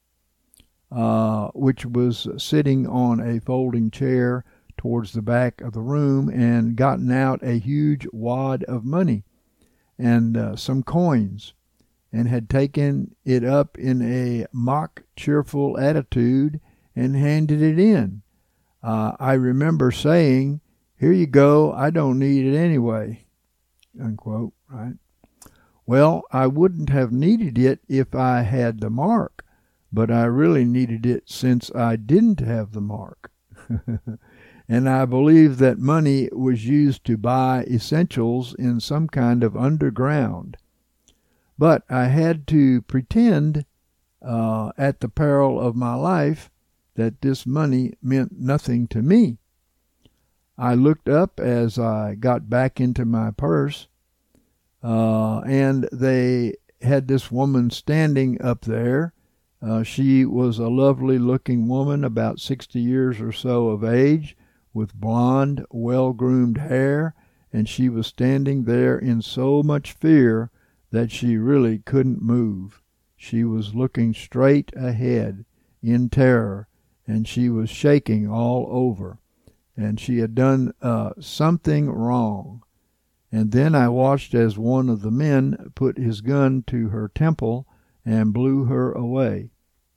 uh, which was sitting on a folding chair towards the back of the room, and gotten out a huge wad of money and uh, some coins, and had taken it up in a mock cheerful attitude and handed it in. Uh, I remember saying, "Here you go, I don't need it anyway," unquote, right? Well, I wouldn't have needed it if I had the mark, but I really needed it since I didn't have the mark. And I believe that money was used to buy essentials in some kind of underground. But I had to pretend, uh, at the peril of my life, that this money meant nothing to me. I looked up as I got back into my purse, uh, and they had this woman standing up there. Uh, she was a lovely-looking woman, about sixty years or so of age, with blonde, well-groomed hair, and she was standing there in so much fear that she really couldn't move. She was looking straight ahead in terror, and she was shaking all over, and she had done uh, something wrong. And then I watched as one of the men put his gun to her temple and blew her away,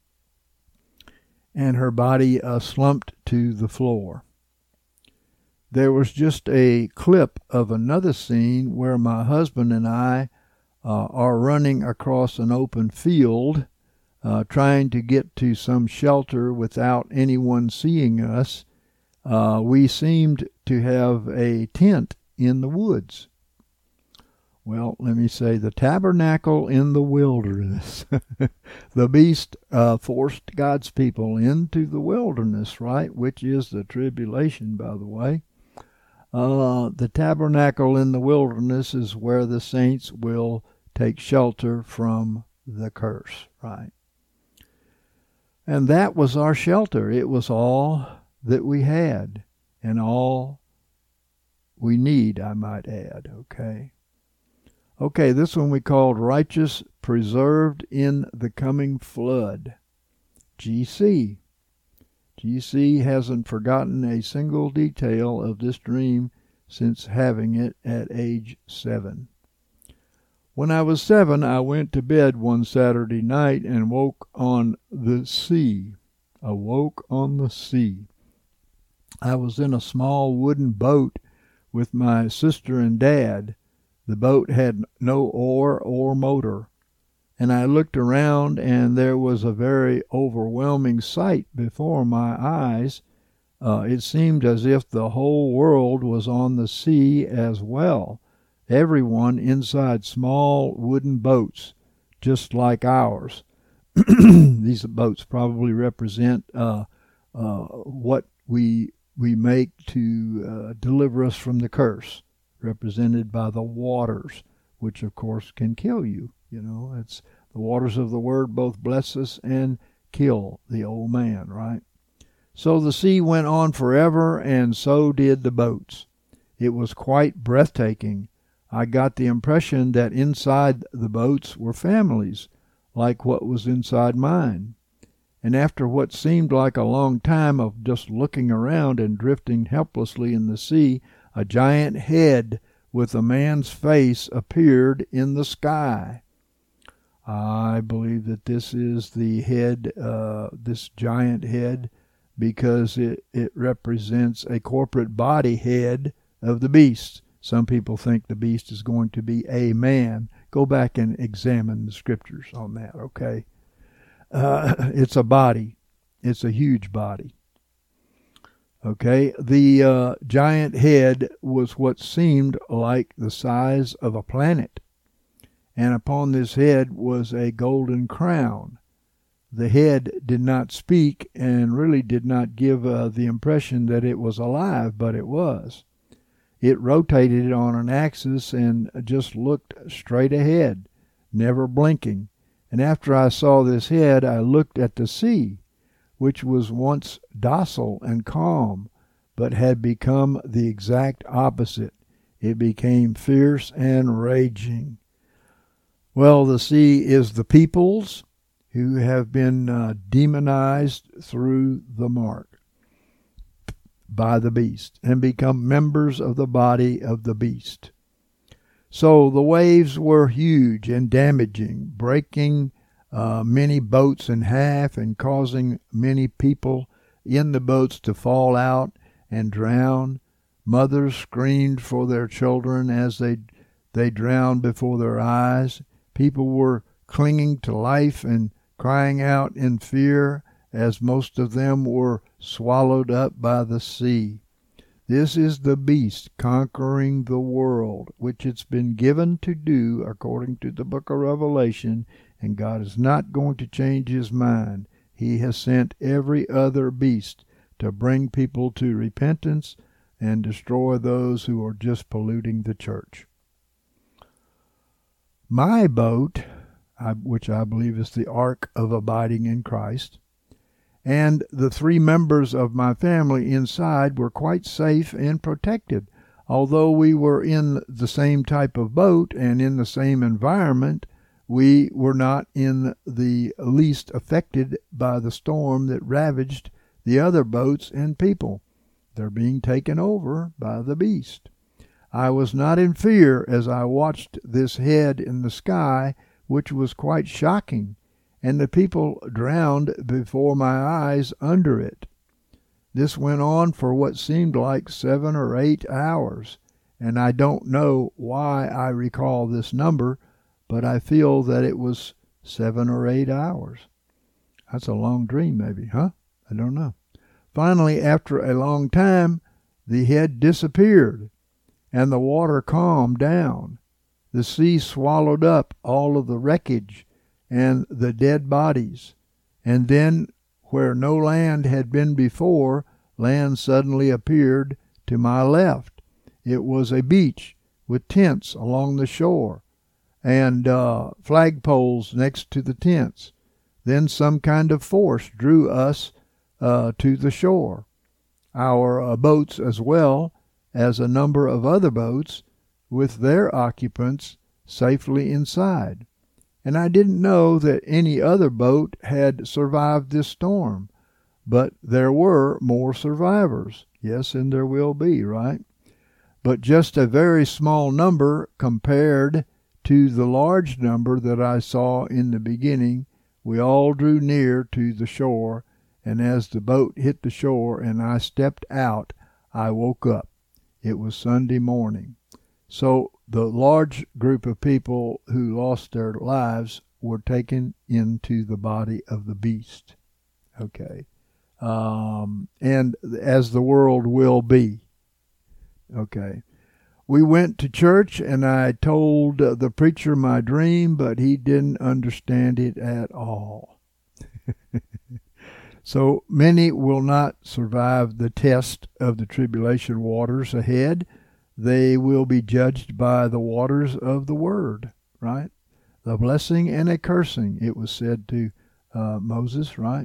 and her body uh, slumped to the floor. There was just a clip of another scene where my husband and I uh, are running across an open field, uh, trying to get to some shelter without anyone seeing us. Uh, we seemed to have a tent in the woods. Well, let me say, the tabernacle in the wilderness. The beast uh, forced God's people into the wilderness, right? Which is the tribulation, by the way. Uh, the tabernacle in the wilderness is where the saints will take shelter from the curse, right? And that was our shelter. It was all that we had, and all we need, I might add, okay? Okay, this one we called Righteous Preserved in the Coming Flood. G C. G C hasn't forgotten a single detail of this dream since having it at age seven. When I was seven, I went to bed one Saturday night and woke on the sea. Awoke on the sea. I was in a small wooden boat with my sister and dad. The boat had no oar or motor, and I looked around, and there was a very overwhelming sight before my eyes. Uh, it seemed as if the whole world was on the sea as well, everyone inside small wooden boats, just like ours. These boats probably represent uh, uh, what we we make to uh, deliver us from the curse, represented by the waters, which of course can kill you. You know, it's the waters of the word both bless us and kill the old man, right? So the sea went on forever, and so did the boats. It was quite breathtaking. I got the impression that inside the boats were families, like what was inside mine. And after what seemed like a long time of just looking around and drifting helplessly in the sea, a giant head with a man's face appeared in the sky. I believe that this is the head, uh, this giant head, because it, it represents a corporate body head of the beast. Some people think the beast is going to be a man. Go back and examine the scriptures on that, okay? Uh, it's a body. It's a huge body. Okay, the uh, giant head was what seemed like the size of a planet, and upon this head was a golden crown. The head did not speak and really did not give uh, the impression that it was alive, but it was. It rotated on an axis and just looked straight ahead, never blinking. And after I saw this head, I looked at the sea, which was once docile and calm, but had become the exact opposite. It became fierce and raging. Well, the sea is the peoples who have been uh, demonized through the mark by the beast and become members of the body of the beast. So the waves were huge and damaging, breaking uh, many boats in half and causing many people in the boats to fall out and drown. Mothers screamed for their children as they, they drowned before their eyes. People were clinging to life and crying out in fear as most of them were swallowed up by the sea. This is the beast conquering the world, which it's been given to do according to the book of Revelation, and God is not going to change his mind. He has sent every other beast to bring people to repentance and destroy those who are just polluting the church. My boat, which I believe is the Ark of Abiding in Christ, and the three members of my family inside were quite safe and protected. Although we were in the same type of boat and in the same environment, we were not in the least affected by the storm that ravaged the other boats and people. They're being taken over by the beast. I was not in fear as I watched this head in the sky, which was quite shocking, and the people drowned before my eyes under it. This went on for what seemed like seven or eight hours, and I don't know why I recall this number, but I feel that it was seven or eight hours. That's a long dream, maybe, huh? I don't know. Finally, after a long time, the head disappeared, and the water calmed down. The sea swallowed up all of the wreckage and the dead bodies, and then where no land had been before, land suddenly appeared to my left. It was a beach with tents along the shore and uh, flagpoles next to the tents. Then some kind of force drew us uh, to the shore. Our uh, boats, as well as a number of other boats with their occupants safely inside. And I didn't know that any other boat had survived this storm, but there were more survivors. Yes, and there will be, right? But just a very small number compared to the large number that I saw in the beginning. We all drew near to the shore, and as the boat hit the shore and I stepped out, I woke up. It was Sunday morning. So the large group of people who lost their lives were taken into the body of the beast. Okay. Um, and as the world will be. Okay. We went to church, and I told the preacher my dream, but he didn't understand it at all. So many will not survive the test of the tribulation waters ahead. They will be judged by the waters of the word, right? The blessing and a cursing, it was said to uh, Moses, right?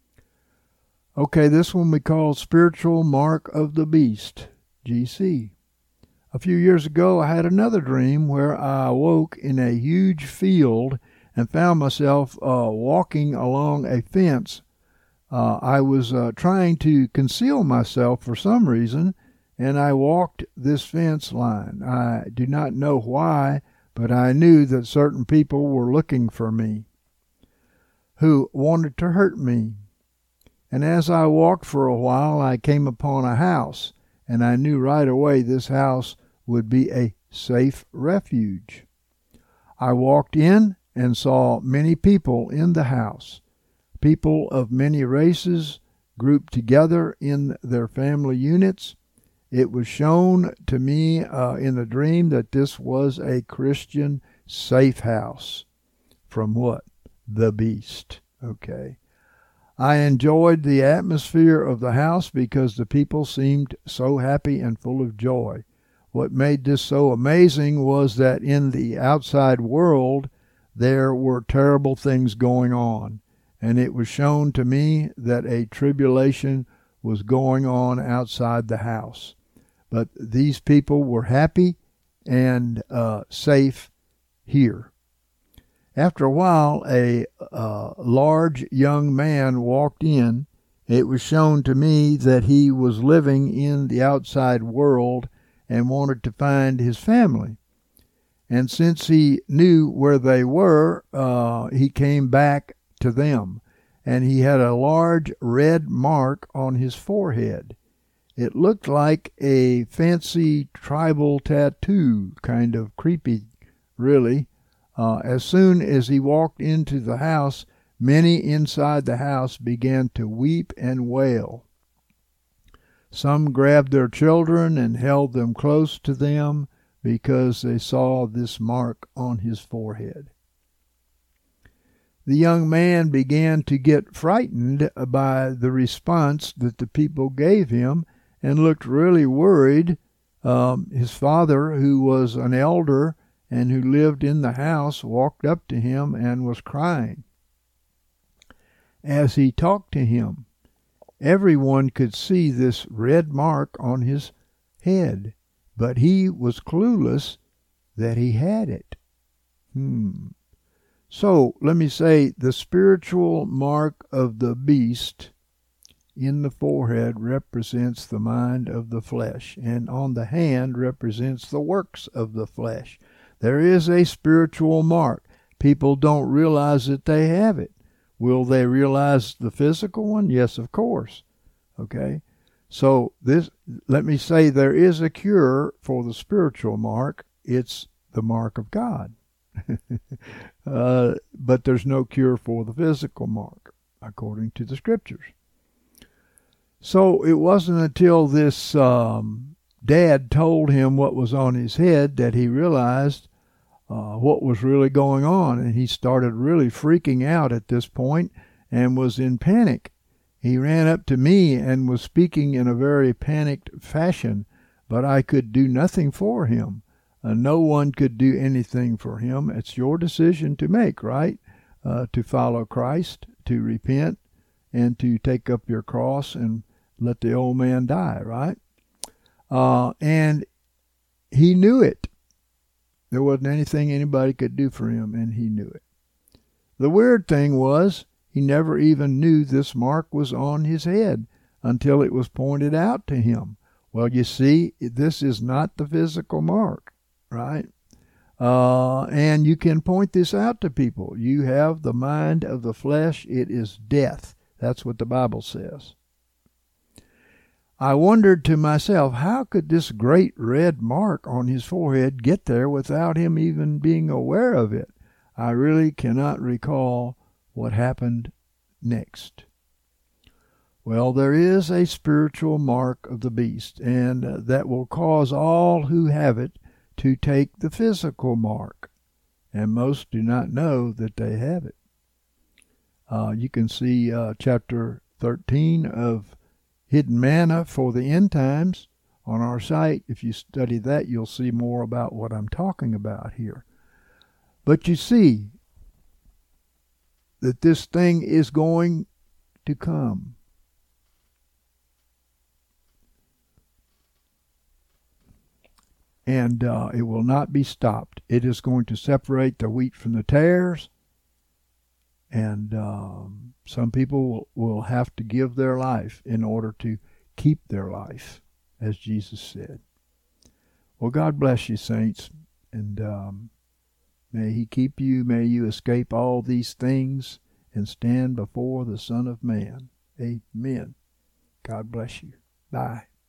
Okay, this one we call spiritual mark of the beast, G C. a few years ago, I had another dream where I awoke in a huge field and found myself uh, walking along a fence. Uh, I was uh, trying to conceal myself for some reason, and I walked this fence line. I do not know why, but I knew that certain people were looking for me, who wanted to hurt me. And as I walked for a while, I came upon a house, and I knew right away this house would be a safe refuge. I walked in and saw many people in the house. People of many races grouped together in their family units. It was shown to me uh, in the dream that this was a Christian safe house. From what? The beast. Okay. I enjoyed the atmosphere of the house because the people seemed so happy and full of joy. What made this so amazing was that in the outside world there were terrible things going on. And it was shown to me that a tribulation was going on outside the house. But these people were happy and uh, safe here. After a while, a uh, large young man walked in. It was shown to me that he was living in the outside world and wanted to find his family. And since he knew where they were, uh, he came back to them, and he had a large red mark on his forehead. It looked like a fancy tribal tattoo, kind of creepy, really. Uh, as soon as he walked into the house, many inside the house began to weep and wail. Some grabbed their children and held them close to them because they saw this mark on his forehead. The young man began to get frightened by the response that the people gave him and looked really worried. Um, his father, who was an elder and who lived in the house, walked up to him and was crying. As he talked to him, everyone could see this red mark on his head, but he was clueless that he had it. Hmm. So, let me say, the spiritual mark of the beast in the forehead represents the mind of the flesh, and on the hand represents the works of the flesh. There is a spiritual mark. People don't realize that they have it. Will they realize the physical one? Yes, of course. Okay? So, this, let me say, there is a cure for the spiritual mark. It's the mark of God. uh, but there's no cure for the physical mark, according to the scriptures. So it wasn't until this um, dad told him what was on his head that he realized uh, what was really going on, and he started really freaking out at this point and was in panic. He ran up to me and was speaking in a very panicked fashion, but I could do nothing for him. Uh, no one could do anything for him. It's your decision to make, right? Uh, to follow Christ, to repent, and to take up your cross and let the old man die, right? Uh, and he knew it. There wasn't anything anybody could do for him, and he knew it. The weird thing was, he never even knew this mark was on his head until it was pointed out to him. Well, you see, this is not the physical mark, right? Uh, and you can point this out to people. You have the mind of the flesh. It is death. That's what the Bible says. I wondered to myself, how could this great red mark on his forehead get there without him even being aware of it? I really cannot recall what happened next. Well, there is a spiritual mark of the beast, and uh, that will cause all who have it to take the physical mark, and most do not know that they have it. Uh, you can see uh, chapter thirteen of Hidden Manna for the End Times on our site. If you study that, you'll see more about what I'm talking about here. But you see that this thing is going to come. and uh, it will not be stopped. It is going to separate the wheat from the tares, and um, some people will, will have to give their life in order to keep their life, as Jesus said. Well, God bless you, saints, and um, may He keep you. May you escape all these things and stand before the Son of Man. Amen. God bless you. Bye.